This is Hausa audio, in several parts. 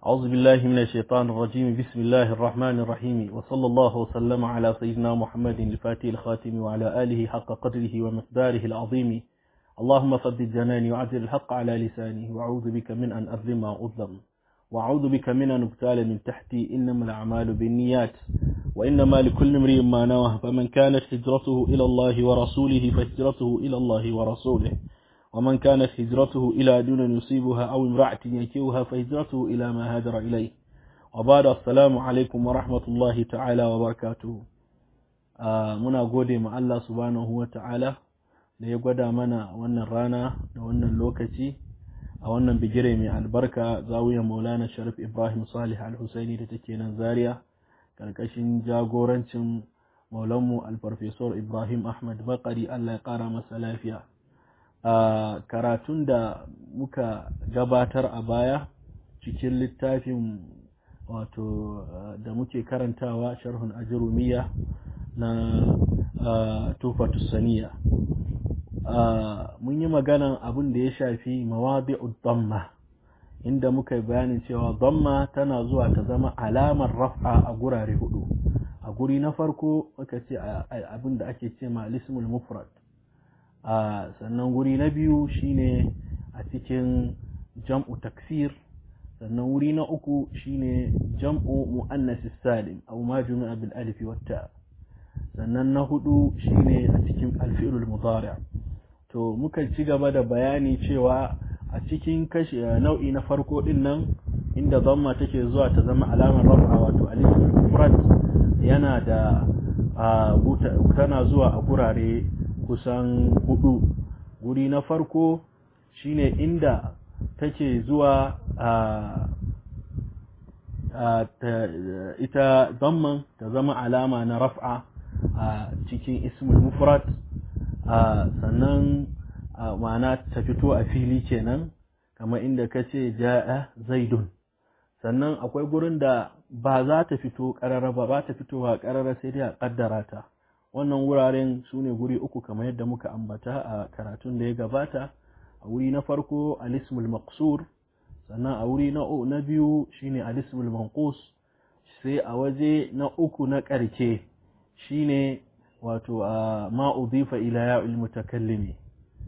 أعوذ بالله من الشيطان الرجيم. بسم الله الرحمن الرحيم، وصلى الله وسلم على سيدنا محمد الفاتح الخاتم وعلى آله حق قدره ومقداره العظيم. اللهم ثبت جناني وعدل الحق على لساني، وأعوذ بك من أن أظلم وأظلم، وأعوذ بك من أن أبتال من تحتي. إنما الأعمال بالنيات وإنما لكل امرئ ما نوى، فمن كانت هجرته إلى الله ورسوله فهجرته إلى الله ورسوله، ومن كانت هجرته إلى دون يصيبها أو امرأة ينكوها فهجرته إلى ما هاجر إليه. وبعد، السلام عليكم ورحمة الله تعالى وبركاته. muna gode ma Allah subhanahu wa ta'ala da ya gwada mana wannan rana da wannan lokaci a wannan bigire mai albarka, zawiyar Maulana Sharif Ibrahim Salih Al-Husaini da take nan Zaria, karkashin jagorancin Maulanmu Al-Farfesor Ibrahim Ahmad Bakari, Allah ya kara masa lafiya. Karatun da muka gabatar a baya cikin littafin wato da muke karantawa, sharhun ajrumiya na Tufatus Saniya, mun yi maganan abin da ya shafi mawadi'ud damma, inda muka bayanin cewa damma tana zuwa ta zama alamar raf'a a gurare hudu. A guri na farko muka ce abin da ake ce ma ismul mufrad, sannan guri na biyu shine a cikin jam'u taksir, sannan wuri na uku shine jam'u muannas salim aw ma jumi'a bil alif wat ta, sannan na hudu shine a cikin al-fi'lul mudari'. To muka ci gaba da bayani cewa a cikin kashi nau'i na farko din nan, inda dhamma take zuwa ta zama alamar raf'a wato alif mufrad, yana da tana zuwa a gurare kusan hudu. Guri na farko shine inda take zuwa ita dhamman ta zama alama na raf'a a cikin ismul mufrad, sannan ma'ana ta fito a fili kenan, kamar inda kace ja'a zaidun. Sannan akwai gurin da ba za ta fito karara ba ta fitowa karara, sai dai a kaddara ta. Wannan wuraren su ne guri uku kamar yadda muka ambata a karatun da ya gabata. A wuri na farko al-ismul maqsur, sannan a wuri na biyu shine al-ismul manqus, sai a waje na uku na ƙarshe shine wato ma udifa ila ya'il mutakallimi.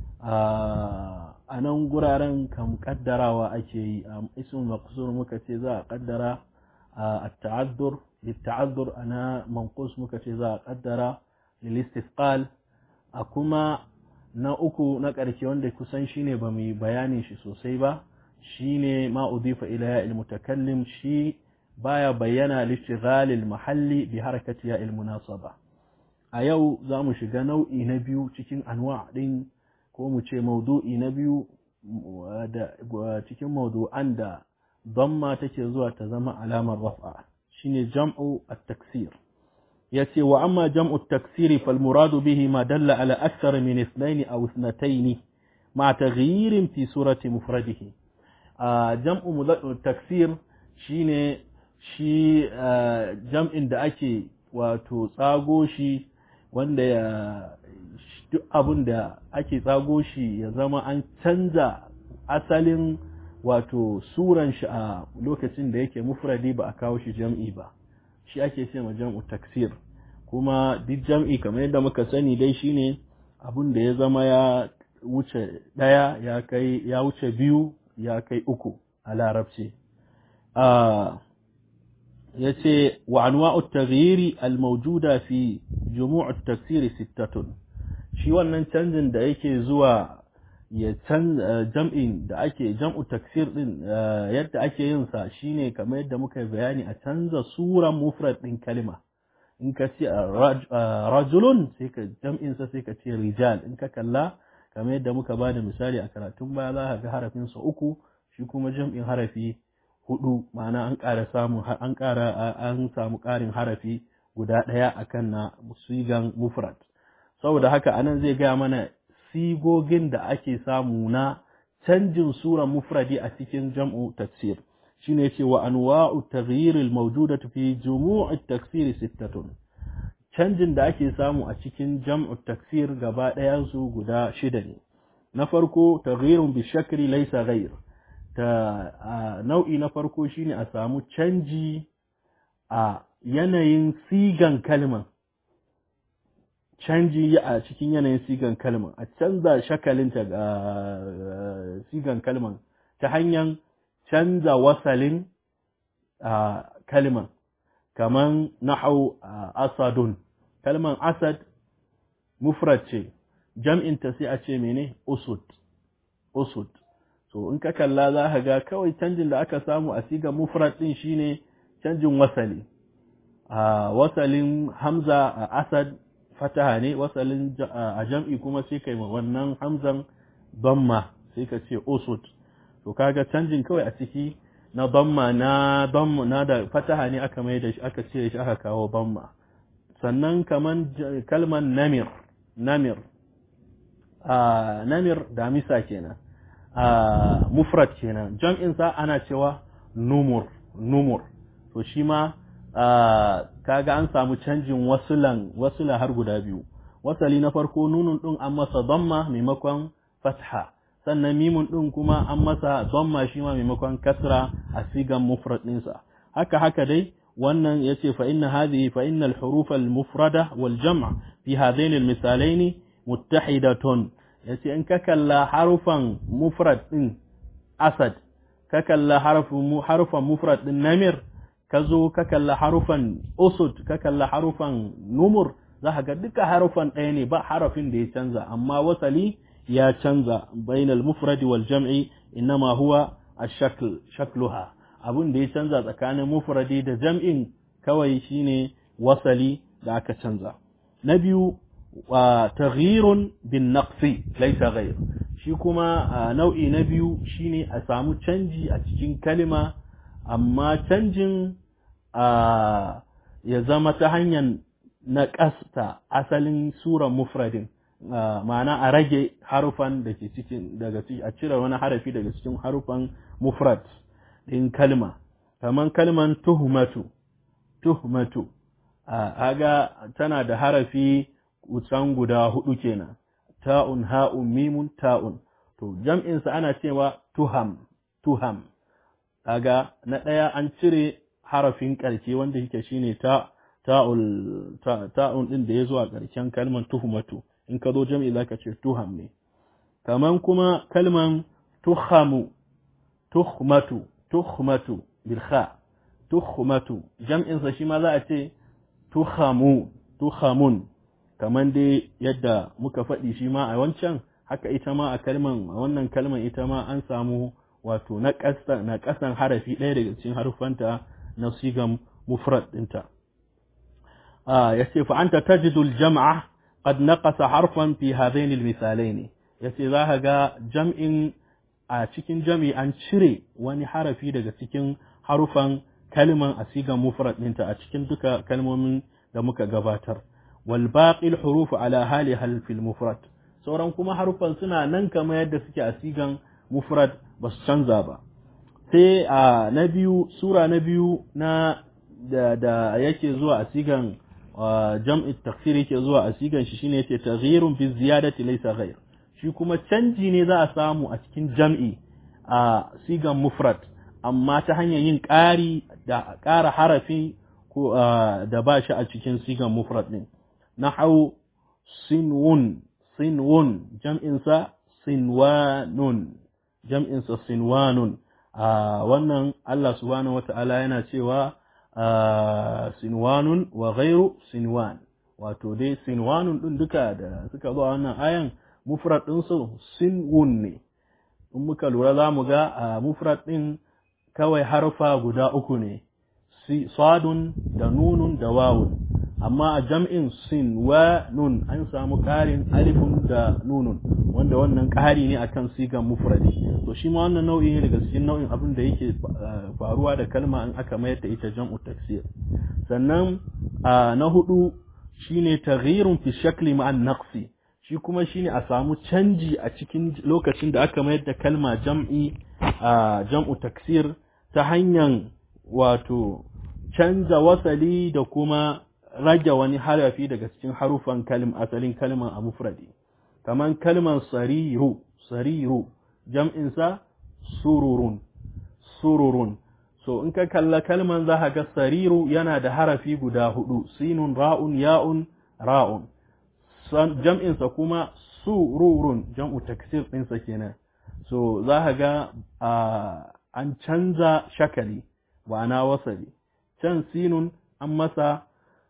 A nan guraren kam kaddarawa ake yi. A ismul maqsur muka ce za a kaddara at-ta'addur lit-ta'addur, ana manqus muka ce za a kaddara lil-istifqal. A kuma na uku na ƙarshe wanda kusan shine ba mu bayani shi sosai ba, shine ma udifa ila ya'il mutakallim, shi baya bayyana li-ishtighal al-mahalli bi harakati ya'il munasaba. A yau za mu shiga nau'i na biyu cikin anwa' din, ko mu ce maudu'i na biyu da cikin mawdu'an da dhamma take zuwa ta zama alamar raf'a, shine jam'u at-taksir. yace wa amma jam'u at-taksir fal murad bihi ma dalla ala akthar min ithnayn aw ithnatayn ma taghyirin fi surati mufradihi. Jam'u at-taksir shine shi jam'in da ake wato tsago shi, wanda duk abin da ake tsago shi ya zama an canza asalin wato suran shi a lokacin da yake mufradi, ba a kawo shi jam'i ba, shi ake ce ma jam'u taksir. Kuma duk jam'i kamar yadda muka sani dai shine abin da ya zama ya wuce daya, ya wuce biyu, ya kai uku a larabci. yace wa anwa'u at-taghyir al-mawjuda fi jumu' at-taksir sittatun. Shi wannan canjin da yake zuwa ya jam'in da ake jam'u taksir din, yadda ake yin sa shine kamar yadda muka bayani, a canza suran mufrad din kalma. In ka ce rajulun, sai ka jam'in sa sai ka ce rijal. In ka kalla kamar yadda muka bada misali a karatun baya, za ka ga harafin sa uku, shi kuma jam'in harafi hudu, ma'ana an samu ƙarin harafi guda ɗaya akan na sigan mufrad. Saboda haka anan zai gaya mana sigogin da ake samu na canjin suran mufradi a cikin jam'u taksir. Shine yace wa anwa'u taghyir al-mawjudatu fi jumu' at-taksir sittatun. Canjin da ake samu a cikin jam'u taksir gaba ɗayan su guda shida ne. Na farko taghyirun bi shakli laysa ghayr, nau'i na farko shine a samu canji a yanayin sigan kalman, canji a cikin yanayin sigan kalman, a canza shakalinta ga sigan kalman ta hanyar canza wasalin kalman, kaman nahau asadun. Kalman asad mufrad ce, jam'inta sai a ce mene usud, usud. So in ka kalla za ka ga kawai canjin da aka samu a sigan mufrad din shine canjin wasali. Wasalin hamza a asad fataha ne, wasalin a jam'i kuma sai kai wannan hamzan damma sai ka ce usud. To kaga canjin kawai a ciki na damma na da fataha ne aka mai da shi, aka cire shi aka kawo damma. Sannan kaman kalman namir namir damisa kenan, mufrad kenan, jam'in sa ana cewa numur. To shi ma kaga an samu canjin wasula har guda biyu. Wasali na farko nunun din an masa damma maimakon fatha, sannan mimun din kuma an masa damma shi ma maimakon kasra a sigan mufrad ɗinsa. haka dai wannan yace fa innal huruf al mufrada wal jam' fi hadain al misalain muttahidatun. yace in ka kalla harufan mufrad din asad, ka kalla harufan mufrad din namir, ka zo ka kalla harufan usud, ka kalla harufan numur, za ka ga duka harufan ɗaya ne, ba harafin da ya canza, amma wasali ya canza. bainal mufradi wal jam'i innama huwa ash-shakl, shakluha. abun da ya canza tsakanin mufradi da jam'in kawai shine wasali da aka canza. na biyu taghyirun bin naqsi laysa ghayr. shi kuma nau'i na biyu shine a samu canji a cikin kalima, amma canjin ya zama ta hanyar naƙasta asalin suran mufradin, ma'ana a rage harufan da ke cikin a cire wani harafi daga cikin harufan mufrad din kalma, kaman kalman tuhmatu aga tana da harafi kusan guda 4 kenan, ta'un ha'un mimun ta'un. to jam'in sa ana cewa tuham. kaga na ɗaya an cire harafin ƙarshe wanda yake shine ta'un din da ya zo a ƙarshen kalman tuhmatu. in ka zo jam'i zaka ce tuham ne. kaman kuma kalman tuhmatu bil kha, tuhmatu jam'in sa shi ma za a ce tuhamun. kaman dai yadda muka faɗi shi ma a wancan, haka ita ma a wannan kalman ita ma an samu wato na ƙasan harafi ɗaya daga cikin harufanta na sigan mufrad ɗinta. yace fa anta tajidu al-jam'a qad naqasa harfan fi hadain al-misalain. yace za ka ga jam'in a cikin jam'i an cire wani harafi daga cikin harufan kalman a sigan mufrad ɗinta a cikin duka kalmomin da muka gabatar. wal baqi al-huruf ala haliha fi al-mufrad. sauran kuma harufan suna nan kamar yadda suke a sigan mufrad ba su canza ba. sai na biyu, sura na biyu da yake zuwa a sigan jam'i taksir yake zuwa a sigan shi shine yace taghyirun bi ziyadati laysa ghayr. shi kuma canji ne za a samu a cikin jam'i a sigan mufrad, amma ta hanyar yin ƙara harafi ko da ba shi a cikin sigan mufrad din. nahau sinwun jam'in sa sinwanun. wannan Allah subhanahu wata'ala yana cewa sinwanun wa ghairu sinwan. wato dai sinwanun din duka da suka zo a wannan ayan mufrad din su sinwun ne. in muka lura za mu ga mufrad din kawai harfa guda 3 ne, sadun da nunun da wawun, amma a jam'in sinwanun an samu ƙarin alifun da nunun, wanda wannan ƙari ne akan sigan mufradi. to shi ma wannan nau'i ne daga cikin nau'in abin da yake faruwa da kalma in aka mayar da ita jam'u taksir. sannan na 4 shine taghyirun fi shakli ma'an naqsi. shi kuma shine a samu canji a cikin lokacin da aka mayar da kalma jam'u taksir ta hanyar wato canza wasali da kuma rage wani harafi daga cikin harufan asalin kalman a mufradi. kaman kalman sariru jam'in sa sururun. sururun. So in ka kalla kalman za ka ga sariru yana da harafi guda hudu, sinun, ra'un, ya'un, ra'un. Jam'insa kuma sururun, jam'u taksir ɗinsa kenan. So za ka ga an canza shakali, ma'ana wasali. Can sinun an masa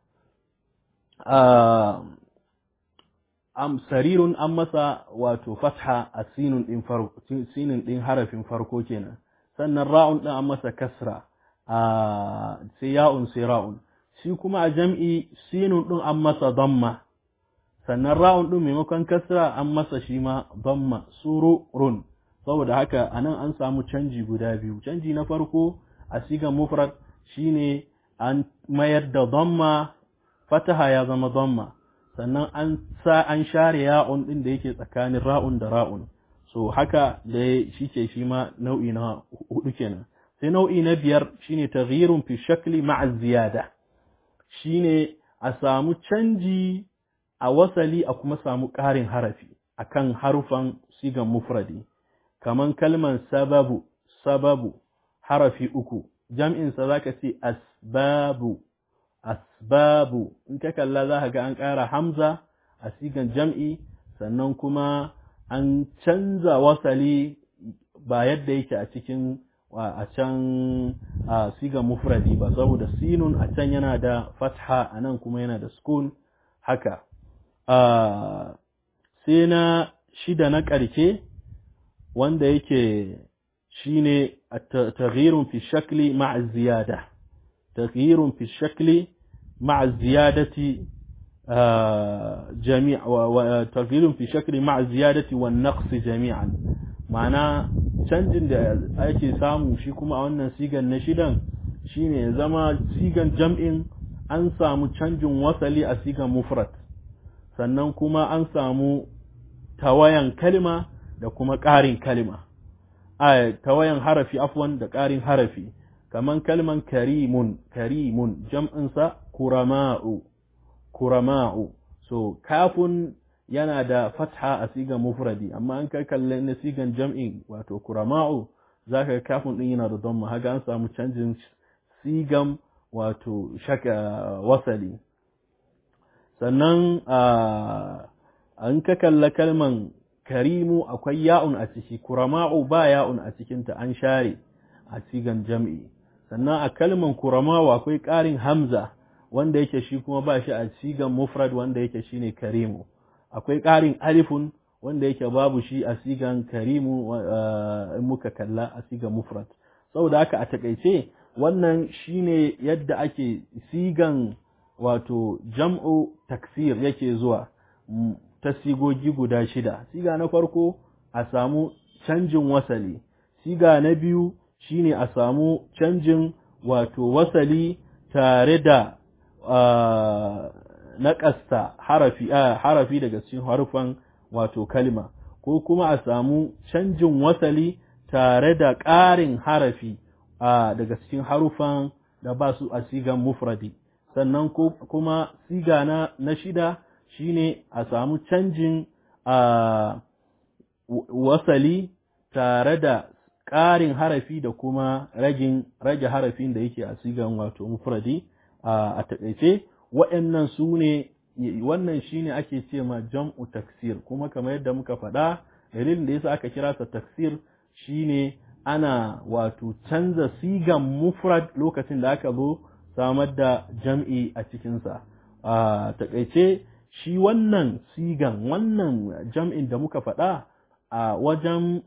sarirun an masa wato fatha a sinun ɗin harafin farko kenan. Sannan ra'un ɗin an masa kasra, sai ya'un sai ra'un. Shi kuma a jam'i sinun ɗin an masa damma, sannan ra'un ɗin maimakon kasra an masa shi ma damma, sururun. Saboda haka anan an samu canji guda biyu. Canji na farko a sigan mufrad shine an mayar da damma, fataha ya zama damma, sannan an share ya'un ɗin da yake tsakanin ra'un da ra'un. So haka da shi ke shi ma nau'i na hudu kenan. Sai nau'i na biyar shine taghyirun fi shakli ma'a ziyada, shine a samu canji a wasali a kuma samu ƙarin harafi akan harufan sigan mufradi, kaman kalman sababu harafi uku, jam'in sa zaka ce asbabu. In ka kalla za ka ga an ƙara hamza a sigan jam'i, sannan kuma an canza wasali ba yadda yake a cikin a can sigan mufradi ba, saboda sinun a can yana da fatha, a nan kuma yana da sukun haka. Sai na shida na ƙarke wanda yake shine taghyirun fi shakli ma'a ziyada, taghyirun fi shakli ma'a ziyadati جميع وتغيير في شكل مع الزيادة والنقص جميعا. معنى canjin da ake samu shi kuma a wannan sigan na shidan shine zama sigan jam'in an samu canjin wasali a sigan mufrad, sannan kuma an samu tawayan kalma da kuma ƙarin kalma, tawayan harafi afwan da ƙarin harafi, kaman kalman karimun jam'insa kurama'u. So kafun yana da fatha a sigan mufradi, amma an kai kalle na sigan jam'in wato kurama'u zaka ga kafun din yana da dhamma, haka an samu canjin sigan wato wasali. Sannan an ka kalla kalman karimu akwai ya'un a ciki, kurama'u ba ya'un a cikinta, an share a sigan jam'i. Sannan a kalman kurama'u akwai ƙarin hamza wanda yake shi kuma ba shi a sigan mufrad wanda yake shine karimu. Akwai ƙarin alifun wanda yake babu shi a sigan karimu in muka kalla a sigan mufrad. Saboda haka a takaice wannan shine yadda ake sigan wato jam'u taksir yake zuwa ta sigogi guda shida. Siga na farko a samu canjin wasali, siga na biyu shine a samu canjin wato wasali tare da naƙasta harafi daga cikin harufan wato kalma, ko kuma a samu canjin wasali tare da ƙarin harafi daga cikin harufan da ba su a sigan mufradi. Sannan kuma siga na shida shine a samu canjin wasali tare da ƙarin harafi da kuma rage harafin da yake a sigan wato mufradi. A taƙaice waɗannan su ne, wannan shine ake ce ma jam'u taksir, kuma kamar yadda muka faɗa dalilin da yasa aka kira sa taksir shine ana wato canza sigan mufrad lokacin da aka zo samar da jam'i a cikinsa. A taƙaice shi wannan sigan, wannan jam'in da muka faɗa a wajen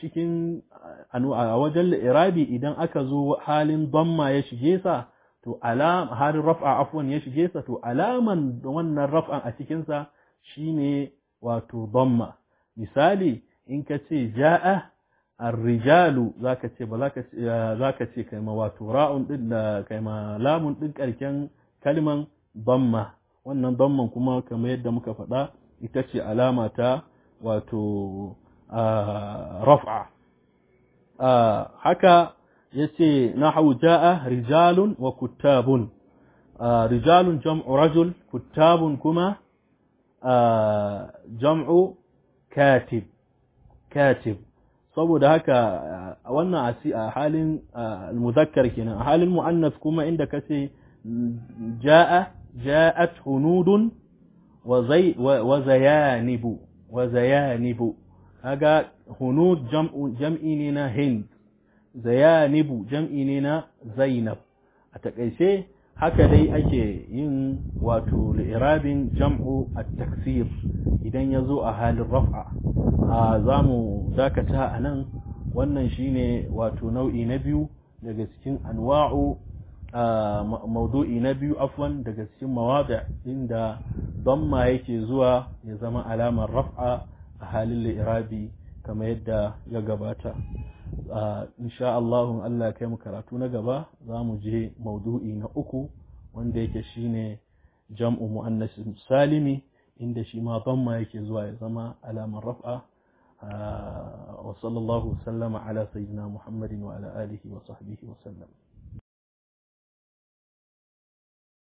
li'irabi idan aka zo halin damma ya shige sa, to halin raf'a afwan ya shige sa, to alaman wannan raf'an a cikin sa shine wato damma. Misali in ka ce ja'a ar-rijalu zaka ce kai ma wato ra'un din da kai ma lamun din karken kalman damma. Wannan damman kuma kamar yadda muka faɗa ita ce alama ta wato raf'a. Haka yace nahwu jaa rijalun wa kuttabun. Rijalun jam'u rajul, kuttabun kuma jam'u katib. saboda haka a wannan a halin al-muzakkar kenan. A halin mu'annas kuma inda kace ja'at hunudun wa zayanibu kaga hunud jam'i ne na hind, zayanibu jam'i ne na zainab. A takaice haka dai ake yin wato li'irabin jam'u at-taksir idan yazo a halin raf'a. Zamu dakata anan. Wannan shine wato nau'i na biyu daga cikin anwa'u mawdu'i na biyu afwan daga cikin mawadi' inda damma yake zuwa ya zama alamar raf'a a halin li'irabi kamar yadda ya gabata. Insha Allah Allah kai mu karatu na gaba zamu je mawdu'i na uku wanda yake shine jam'u muannas salimi inda shi ma damma yake zuwa ya zama alamar raf'a. wa sallallahu sallama ala sayyidina Muhammadin wa ala alihi wa sahbihi wa sallam.